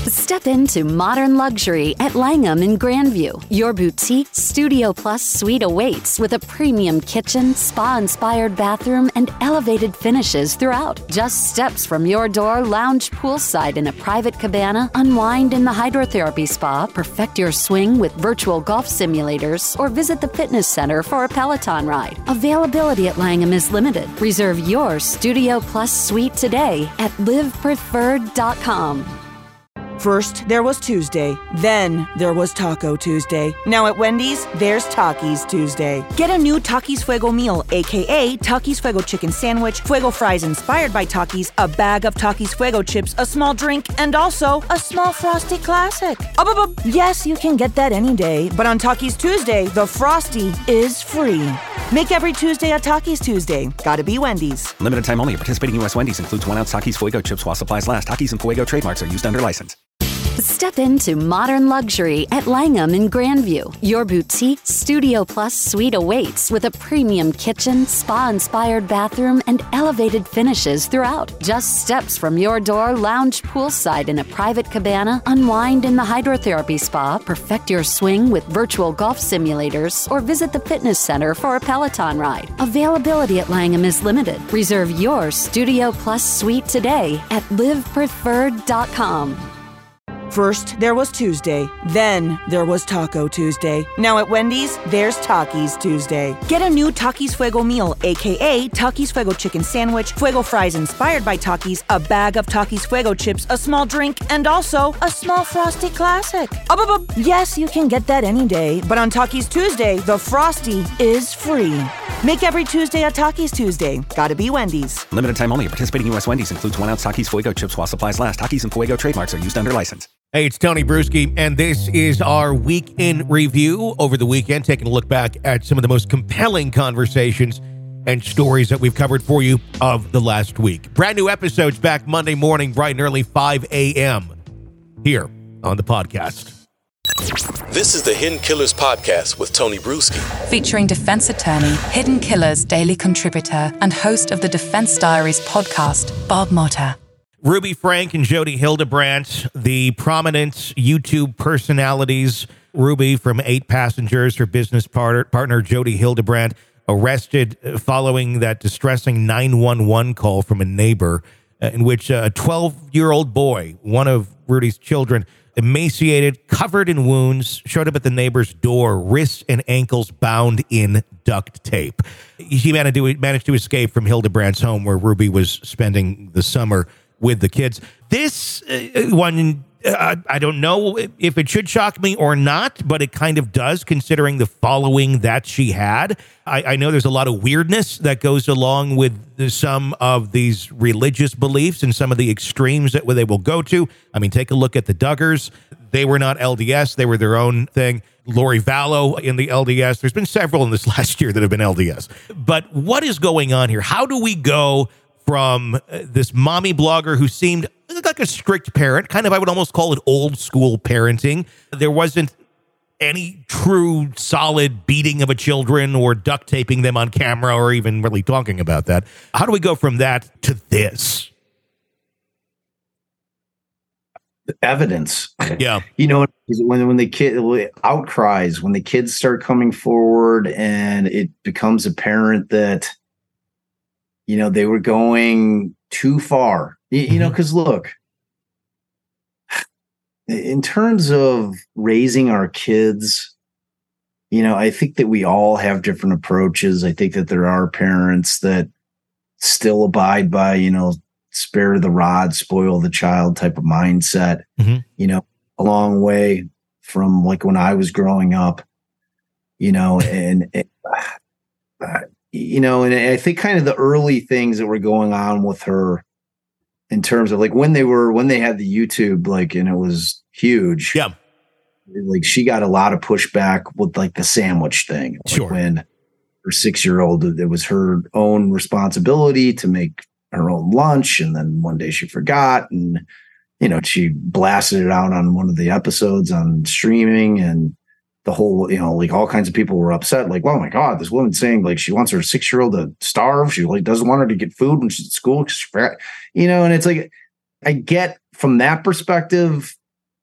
Step into modern luxury at Langham in Grandview. Your boutique Studio Plus suite awaits with a premium kitchen, spa-inspired bathroom, and elevated finishes throughout. Just steps from your door, lounge poolside in a private cabana, unwind in the hydrotherapy spa, perfect your swing with virtual golf simulators, or visit the fitness center for a Peloton ride. Availability at Langham is limited. Reserve your Studio Plus suite today at livepreferred.com. First, there was Tuesday. Then, there was Taco Tuesday. Now at Wendy's, there's Takis Tuesday. Get a new Takis Fuego meal, a.k.a. Takis Fuego chicken sandwich, Fuego fries inspired by Takis, a bag of Takis Fuego chips, a small drink, and also a small Frosty Classic. Yes, you can get that any day, but on Takis Tuesday, the Frosty is free. Make every Tuesday a Takis Tuesday. Gotta be Wendy's. Limited time only. Participating U.S. Wendy's includes 1 ounce Takis Fuego chips while supplies last. Takis and Fuego trademarks are used under license. Step into modern luxury at Langham in Grandview. Your boutique Studio Plus suite awaits with a premium kitchen, spa-inspired bathroom, and elevated finishes throughout. Just steps from your door, lounge poolside in a private cabana, unwind in the hydrotherapy spa, perfect your swing with virtual golf simulators, or visit the fitness center for a Peloton ride. Availability at Langham is limited. Reserve your Studio Plus suite today at livepreferred.com. First, there was Tuesday. Then, there was Taco Tuesday. Now at Wendy's, there's Takis Tuesday. Get a new Takis Fuego meal, a.k.a. Takis Fuego chicken sandwich, Fuego fries inspired by Takis, a bag of Takis Fuego chips, a small drink, and also a small Frosty Classic. Yes, you can get that any day, but on Takis Tuesday, the Frosty is free. Make every Tuesday a Takis Tuesday. Gotta be Wendy's. Limited time only. Participating U.S. Wendy's includes 1 ounce Takis Fuego chips while supplies last. Takis and Fuego trademarks are used under license. Hey, it's Tony Bruschi, and this is our Week in Review over the weekend, taking a look back at some of the most compelling conversations and stories that we've covered for you of the last week. Brand new episodes back Monday morning, bright and early, 5 a.m. here on the podcast. This is the Hidden Killers Podcast with Tony Bruschi. Featuring defense attorney, Hidden Killers daily contributor, and host of the Defense Diaries podcast, Bob Motta. Ruby Frank and Jodi Hildebrandt, the prominent YouTube personalities. Ruby from 8 Passengers, her business partner Jodi Hildebrandt, arrested following that distressing 911 call from a neighbor in which a 12-year-old boy, one of Rudy's children, emaciated, covered in wounds, showed up at the neighbor's door, wrists and ankles bound in duct tape. He managed to escape from Hildebrandt's home where Ruby was spending the summer with the kids. This one, I don't know if it should shock me or not, but it kind of does, considering the following that she had. I know there's a lot of weirdness that goes along with some of these religious beliefs and some of the extremes that they will go to. I mean, take a look at the Duggars. They were not LDS. They were their own thing. Lori Vallow in the LDS. There's been several in this last year that have been LDS. But what is going on here? How do we go from this mommy blogger who seemed like a strict parent, kind of, I would almost call it old school parenting. There wasn't any true solid beating of a children or duct taping them on camera or even really talking about that. How do we go from that to this? Evidence. Yeah. You know, when the kid outcries, when the kids start coming forward and it becomes apparent that, you know, they were going too far, you know, because look, in terms of raising our kids, you know, I think that we all have different approaches. I think that there are parents that still abide by, you know, spare the rod, spoil the child type of mindset, you know, a long way from like when I was growing up, you know, you know, and I think kind of the early things that were going on with her in terms of like when they had the YouTube, like, and it was huge. Yeah. Like she got a lot of pushback with like the sandwich thing. Like sure. When her 6-year-old, it was her own responsibility to make her own lunch. And then one day she forgot and, you know, she blasted it out on one of the episodes on streaming, and the whole, you know, like all kinds of people were upset. Like, oh my God, this woman's saying like she wants her 6-year-old to starve. She like doesn't want her to get food when she's at school. You know, and it's like, I get from that perspective,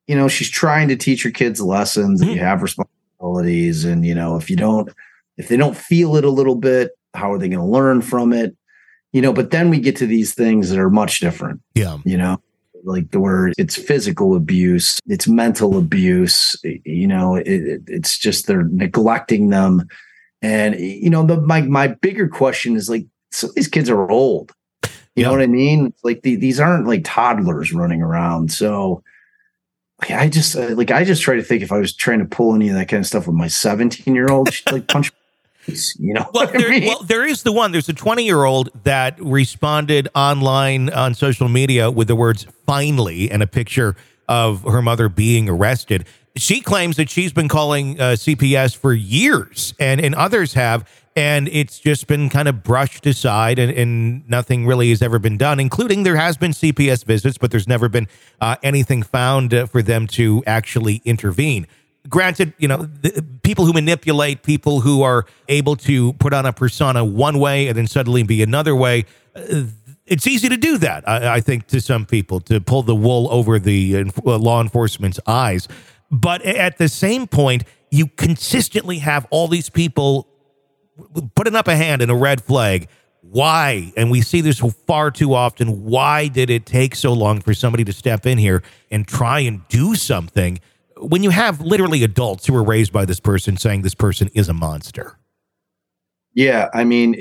she's trying to teach her kids lessons, and you have responsibilities. And, if they don't feel it a little bit, how are they going to learn from it? But then we get to these things that are much different. Yeah. Like where it's physical abuse, it's mental abuse, it's just they're neglecting them. And, my bigger question is like, so these kids are old. You know what I mean? It's like these aren't like toddlers running around. So I just try to think if I was trying to pull any of that kind of stuff with my 17-year-old, she'd like punch me. There is the one. There's a 20-year-old that responded online on social media with the words "finally" and a picture of her mother being arrested. She claims that she's been calling CPS for years, and others have, and it's just been kind of brushed aside, and nothing really has ever been done, including there has been CPS visits, but there's never been anything found for them to actually intervene. Granted, the people who manipulate, people who are able to put on a persona one way and then suddenly be another way, it's easy to do that, I think, to some people, to pull the wool over the law enforcement's eyes. But at the same point, you consistently have all these people putting up a hand in a red flag. Why? And we see this far too often. Why did it take so long for somebody to step in here and try and do something when you have literally adults who were raised by this person saying this person is a monster? Yeah, I mean,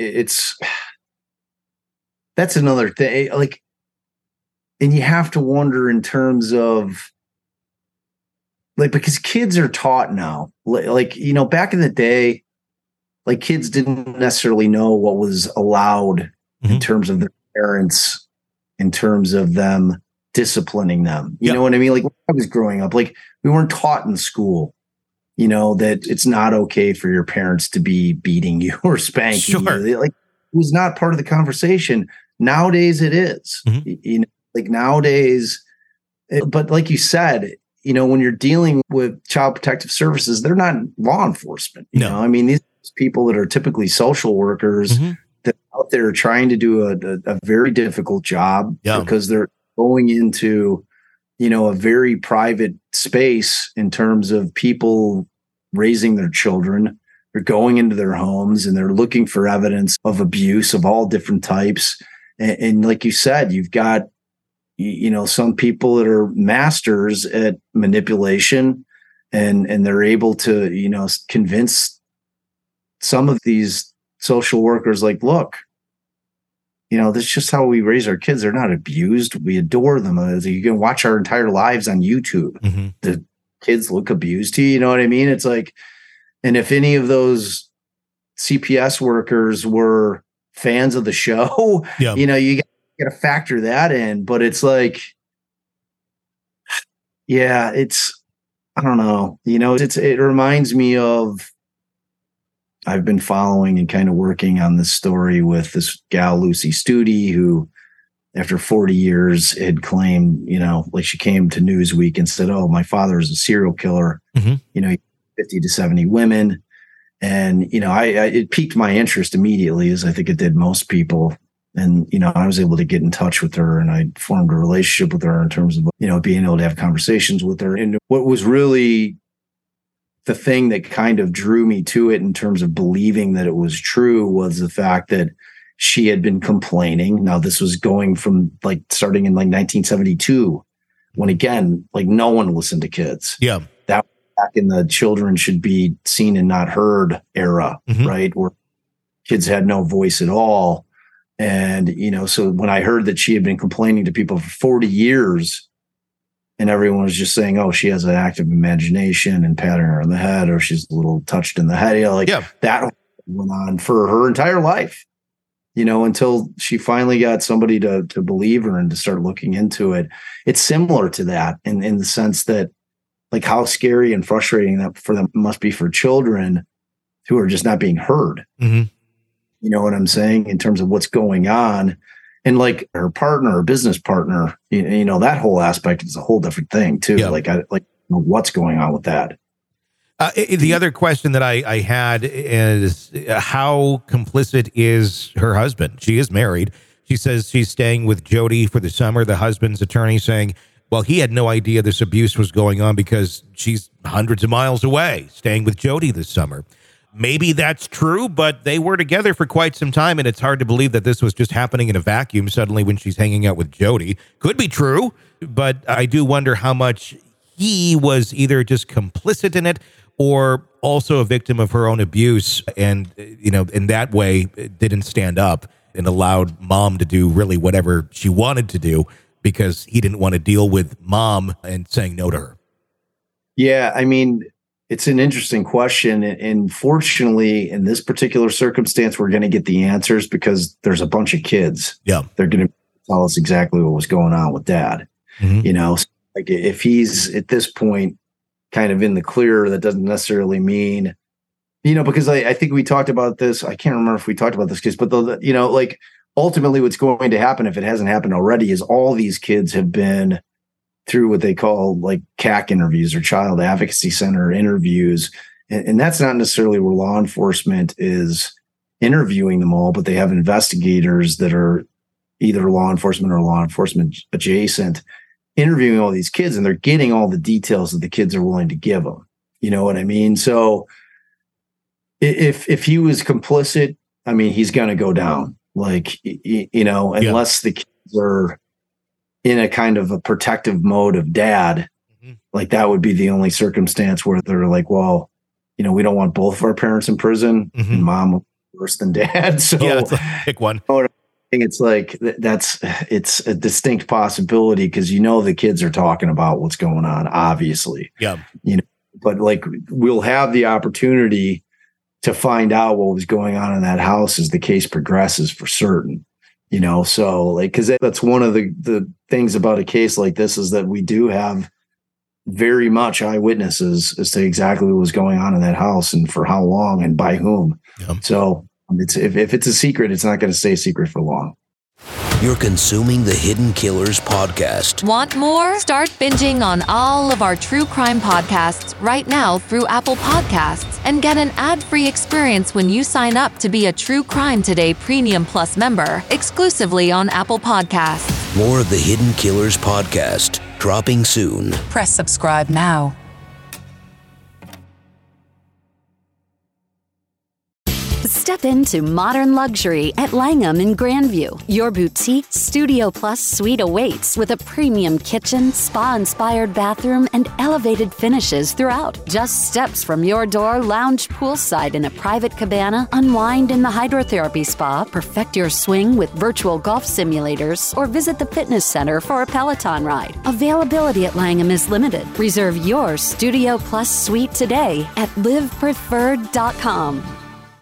that's another thing. Like, and you have to wonder in terms of, like, because kids are taught now, like, back in the day, like kids didn't necessarily know what was allowed in terms of their parents, in terms of them disciplining them. You know what I mean? Like when I was growing up, like we weren't taught in school, that it's not okay for your parents to be beating you or spanking you. Like it was not part of the conversation. Nowadays it is, like nowadays, but like you said, when you're dealing with Child Protective Services, they're not law enforcement. You know, I mean, these people that are typically social workers that are out there trying to do a very difficult job because they're going into, a very private space in terms of people raising their children. They're going into their homes and they're looking for evidence of abuse of all different types. And like you said, you've got, some people that are masters at manipulation and they're able to, convince some of these social workers, like, look, this is just how we raise our kids. They're not abused. We adore them. You can watch our entire lives on YouTube. The kids look abused to you. You know what I mean? It's like, and if any of those CPS workers were fans of the show, you got to factor that in. But it's like, I don't know. It reminds me of, I've been following and kind of working on this story with this gal, Lucy Studi, who after 40 years had claimed, like she came to Newsweek and said, oh, my father is a serial killer, 50 to 70 women. And, it piqued my interest immediately, as I think it did most people. And, I was able to get in touch with her and I formed a relationship with her in terms of, being able to have conversations with her. And what was really the thing that kind of drew me to it in terms of believing that it was true was the fact that she had been complaining. Now, this was going from starting in 1972, when again, no one listened to kids. Yeah. That back in the children should be seen and not heard era, right? Where kids had no voice at all. And, so when I heard that she had been complaining to people for 40 years, and everyone was just saying, oh, she has an active imagination and patting her on the head, or she's a little touched in the head. That went on for her entire life, until she finally got somebody to believe her and to start looking into it. It's similar to that in the sense that, how scary and frustrating that for them must be for children who are just not being heard. You know what I'm saying? In terms of what's going on. And her partner or business partner, that whole aspect is a whole different thing too. What's going on with that? The other question that I had is how complicit is her husband? She is married. She says she's staying with Jody for the summer. The husband's attorney saying Well, he had no idea this abuse was going on because she's hundreds of miles away, staying with Jody this summer. Maybe that's true, but they were together for quite some time, and it's hard to believe that this was just happening in a vacuum suddenly when she's hanging out with Jody. Could be true, but I do wonder how much he was either just complicit in it or also a victim of her own abuse, and, in that way didn't stand up and allowed mom to do really whatever she wanted to do because he didn't want to deal with mom and saying no to her. Yeah, I mean, it's an interesting question. And fortunately, in this particular circumstance, we're going to get the answers because there's a bunch of kids. Yeah. They're going to tell us exactly what was going on with dad. Mm-hmm. So like if he's at this point kind of in the clear, that doesn't necessarily mean, because I think we talked about this. I can't remember if we talked about this case, but ultimately what's going to happen if it hasn't happened already is all these kids have been through what they call like CAC interviews or Child Advocacy Center interviews. And that's not necessarily where law enforcement is interviewing them all, but they have investigators that are either law enforcement or law enforcement adjacent interviewing all these kids, and they're getting all the details that the kids are willing to give them. You know what I mean? So if he was complicit, I mean, he's going to go down. Like, unless the kids are in a kind of a protective mode of dad, like that would be the only circumstance where they're like, well, we don't want both of our parents in prison, and mom worse than dad. So yeah, pick one. It's like it's a distinct possibility because the kids are talking about what's going on, obviously. Yeah. But like we'll have the opportunity to find out what was going on in that house as the case progresses for certain. So like, because that's one of the things about a case like this is that we do have very much eyewitnesses as to exactly what was going on in that house and for how long and by whom. Yeah. So if it's a secret, it's not going to stay a secret for long. You're consuming the Hidden Killers podcast. Want more? Start binging on all of our true crime podcasts right now through Apple Podcasts and get an ad-free experience when you sign up to be a True Crime Today Premium Plus member exclusively on Apple Podcasts. More of the Hidden Killers podcast dropping soon. Press subscribe now. Step into modern luxury at Langham in Grandview. Your boutique Studio Plus suite awaits with a premium kitchen, spa-inspired bathroom, and elevated finishes throughout. Just steps from your door, lounge poolside in a private cabana, unwind in the hydrotherapy spa, perfect your swing with virtual golf simulators, or visit the fitness center for a Peloton ride. Availability at Langham is limited. Reserve your Studio Plus suite today at livepreferred.com.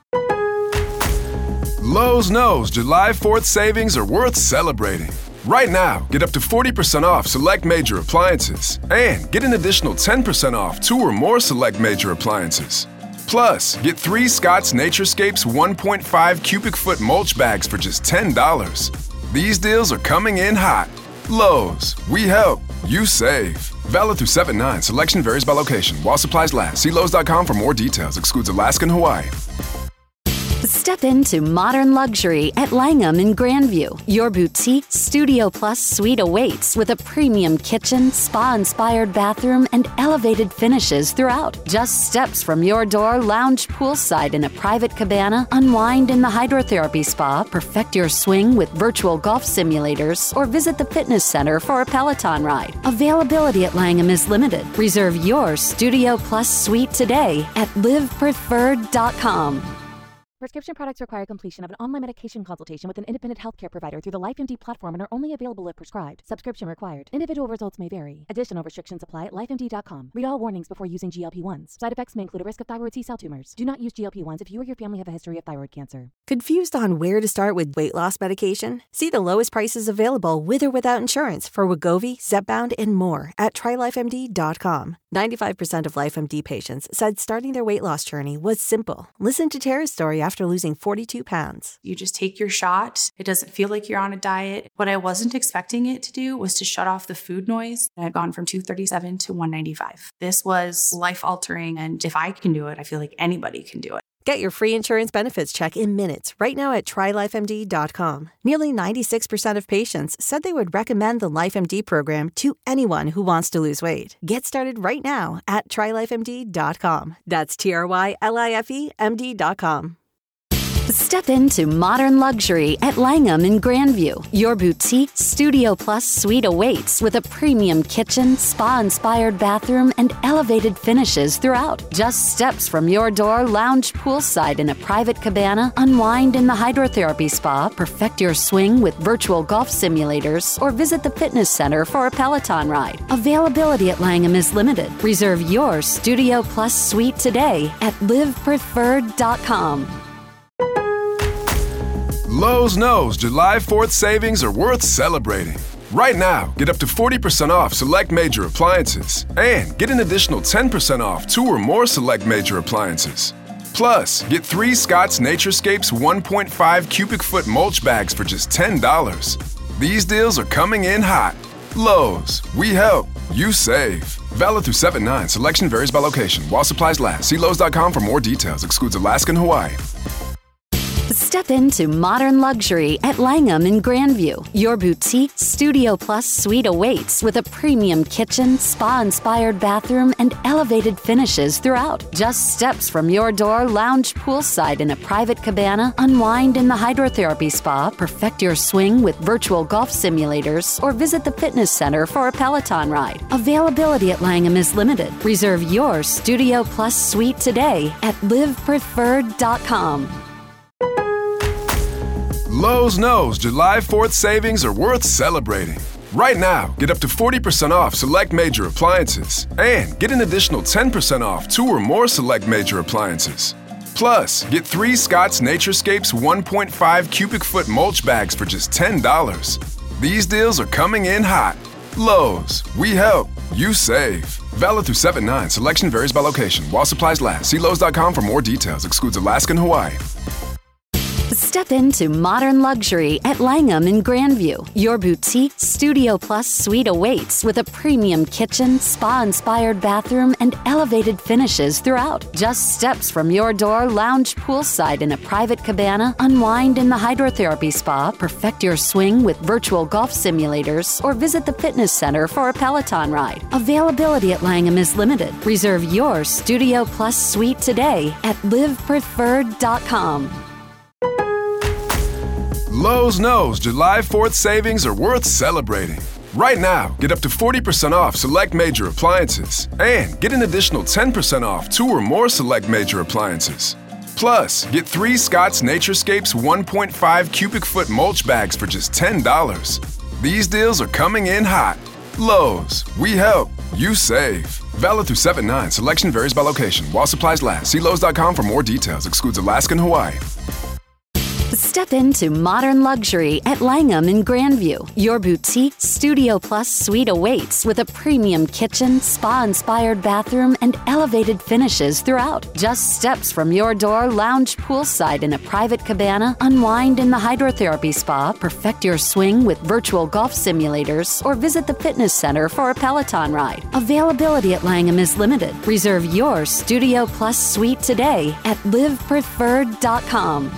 Lowe's knows July 4th savings are worth celebrating. Right now, get up to 40% off select major appliances and get an additional 10% off 2 or more select major appliances. Plus, get 3 Scott's Naturescapes 1.5 cubic foot mulch bags for just $10. These deals are coming in hot. Lowe's, we help, you save. Valid through 7/9. Selection varies by location. While supplies last. See Lowe's.com for more details. Excludes Alaska and Hawaii. Step into modern luxury at Langham in Grandview. Your boutique Studio Plus suite awaits with a premium kitchen, spa-inspired bathroom, and elevated finishes throughout. Just steps from your door, lounge poolside in a private cabana, unwind in the hydrotherapy spa, perfect your swing with virtual golf simulators, or visit the fitness center for a Peloton ride. Availability at Langham is limited. Reserve your Studio Plus suite today at livepreferred.com. Prescription products require completion of an online medication consultation with an independent healthcare provider through the LifeMD platform and are only available if prescribed. Subscription required. Individual results may vary. Additional restrictions apply at lifemd.com. Read all warnings before using GLP-1s. Side effects may include a risk of thyroid C-cell tumors. Do not use GLP-1s if you or your family have a history of thyroid cancer. Confused on where to start with weight loss medication? See the lowest prices available with or without insurance for Wegovy, Zepbound, and more at trylifemd.com. 95% of LifeMD patients said starting their weight loss journey was simple. Listen to Tara's story after losing 42 pounds. You just take your shot. It doesn't feel like you're on a diet. What I wasn't expecting it to do was to shut off the food noise. I'd gone from 237 to 195. This was life-altering, and if I can do it, I feel like anybody can do it. Get your free insurance benefits check in minutes right now at TryLifeMD.com. Nearly 96% of patients said they would recommend the LifeMD program to anyone who wants to lose weight. Get started right now at TryLifeMD.com. That's TryLifeMD.com. Step into modern luxury at Langham in Grandview. Your boutique Studio Plus suite awaits with a premium kitchen, spa-inspired bathroom, and elevated finishes throughout. Just steps from your door, lounge poolside in a private cabana, unwind in the hydrotherapy spa, perfect your swing with virtual golf simulators, or visit the fitness center for a Peloton ride. Availability at Langham is limited. Reserve your Studio Plus suite today at livepreferred.com. Lowe's knows July 4th savings are worth celebrating. Right now, get up to 40% off select major appliances and get an additional 10% off 2 or more select major appliances. Plus, get 3 Scott's Naturescapes 1.5 cubic foot mulch bags for just $10. These deals are coming in hot. Lowe's, we help, you save. Valid through 7/9. Selection varies by location. While supplies last. See Lowe's.com for more details. Excludes Alaska and Hawaii. Step into modern luxury at Langham in Grandview. Your boutique Studio Plus suite awaits with a premium kitchen, spa-inspired bathroom, and elevated finishes throughout. Just steps from your door, lounge poolside in a private cabana, unwind in the hydrotherapy spa, perfect your swing with virtual golf simulators, or visit the fitness center for a Peloton ride. Availability at Langham is limited. Reserve your Studio Plus suite today at livepreferred.com. Lowe's knows July 4th savings are worth celebrating. Right now, get up to 40% off select major appliances and get an additional 10% off 2 or more select major appliances. Plus, get 3 Scott's Naturescapes 1.5 cubic foot mulch bags for just $10. These deals are coming in hot. Lowe's, we help, you save. Valid through 7/9. Selection varies by location. While supplies last. See Lowe's.com for more details. Excludes Alaska and Hawaii. Step into modern luxury at Langham in Grandview. Your boutique Studio Plus suite awaits with a premium kitchen, spa-inspired bathroom, and elevated finishes throughout. Just steps from your door, lounge poolside in a private cabana, unwind in the hydrotherapy spa, perfect your swing with virtual golf simulators, or visit the fitness center for a Peloton ride. Availability at Langham is limited. Reserve your Studio Plus suite today at livepreferred.com. Lowe's knows July 4th savings are worth celebrating. Right now, get up to 40% off select major appliances and get an additional 10% off 2 or more select major appliances. Plus, get 3 Scott's Naturescapes 1.5 cubic foot mulch bags for just $10. These deals are coming in hot. Lowe's, we help, you save. Valid through 7/9. Selection varies by location. While supplies last. See Lowe's.com for more details. Excludes Alaska and Hawaii. Step into modern luxury at Langham in Grandview. Your boutique Studio Plus suite awaits with a premium kitchen, spa-inspired bathroom, and elevated finishes throughout. Just steps from your door, lounge poolside in a private cabana, unwind in the hydrotherapy spa, perfect your swing with virtual golf simulators, or visit the fitness center for a Peloton ride. Availability at Langham is limited. Reserve your Studio Plus suite today at livepreferred.com.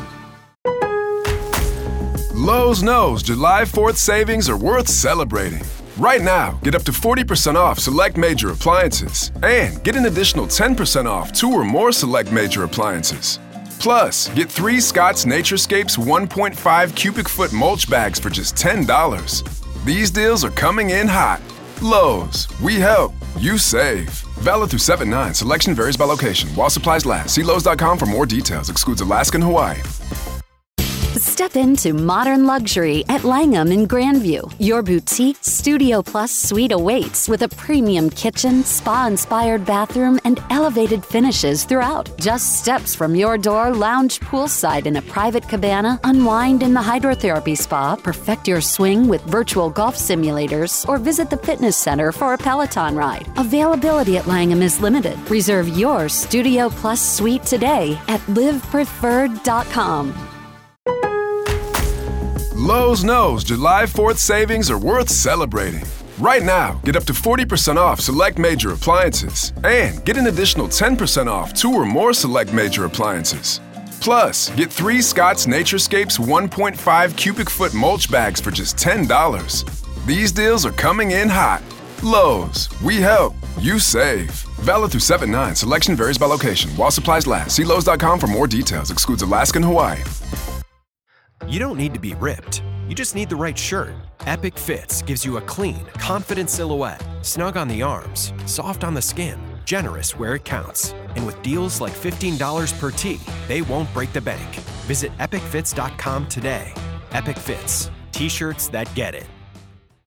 Lowe's knows July 4th savings are worth celebrating. Right now, get up to 40% off select major appliances and get an additional 10% off 2 or more select major appliances. Plus, get 3 Scott's Naturescapes 1.5 cubic foot mulch bags for just $10. These deals are coming in hot. Lowe's, we help, you save. Valid through 7/9. Selection varies by location. While supplies last. See Lowe's.com for more details. Excludes Alaska and Hawaii. Step into modern luxury at Langham in Grandview. Your boutique Studio Plus suite awaits with a premium kitchen, spa-inspired bathroom, and elevated finishes throughout. Just steps from your door, lounge poolside in a private cabana, unwind in the hydrotherapy spa, perfect your swing with virtual golf simulators, or visit the fitness center for a Peloton ride. Availability at Langham is limited. Reserve your Studio Plus suite today at livepreferred.com. Lowe's knows July 4th savings are worth celebrating. Right now, get up to 40% off select major appliances and get an additional 10% off 2 or more select major appliances. Plus, get 3 Scott's Naturescapes 1.5 cubic foot mulch bags for just $10. These deals are coming in hot. Lowe's, we help, you save. Valid through 7/9. Selection varies by location. While supplies last. See Lowe's.com for more details. Excludes Alaska and Hawaii. You don't need to be ripped. You just need the right shirt. Epic Fits gives you a clean, confident silhouette, snug on the arms, soft on the skin, generous where it counts. And with deals like $15 per tee, they won't break the bank. Visit epicfits.com today. Epic Fits. T-shirts that get it.